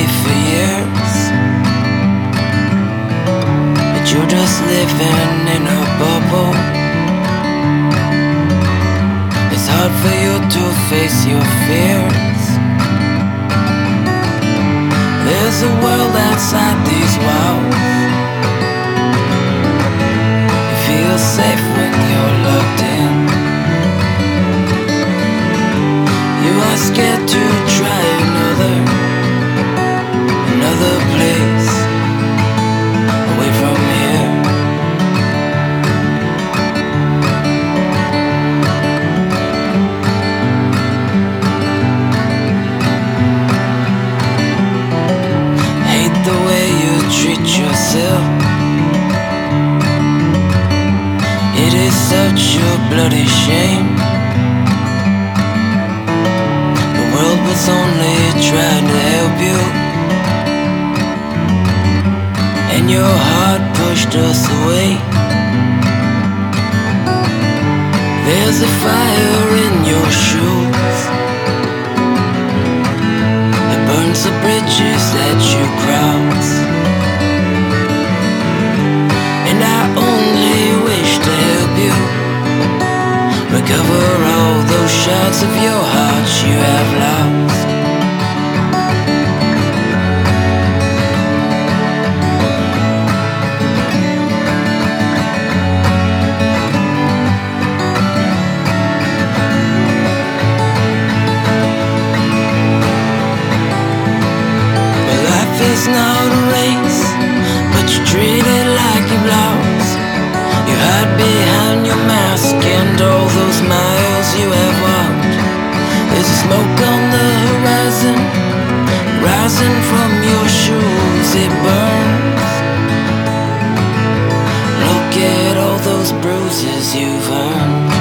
for years, but you're just living in a bubble. It's hard for you to face your fears. There's a world outside these walls. You feel safe when you're locked in. You are scared to try another place away from here. Hate the way you treat yourself. It is such a bloody shame. The world was only trying to help you, and your heart pushed us away. There's a fire in your shoes. It burns the bridges that you cross, and I only wish to help you recover all those shards of your heart you have lost. Well, life is not a race, but you treat it like you've lost. You hide behind your mask and all those miles you have walked. There's smoke on the horizon, rising from your shoes, it burns. Look at all those bruises you've earned.